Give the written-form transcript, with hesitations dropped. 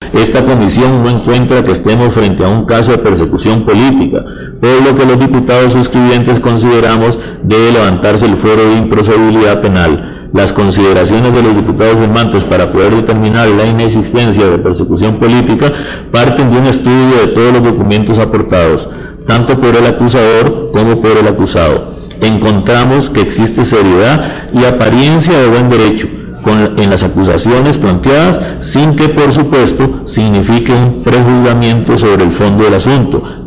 Esta comisión no encuentra que estemos frente a un caso de persecución política, por lo que los diputados suscribientes consideramos debe levantarse el fuero de improcedibilidad penal. Las consideraciones de los diputados firmantes para poder determinar la inexistencia de persecución política parten de un estudio de todos los documentos aportados, tanto por el acusador como por el acusado. Encontramos que existe seriedad y apariencia de buen derecho en las acusaciones planteadas, sin que por supuesto signifique un prejuzgamiento sobre el fondo del asunto,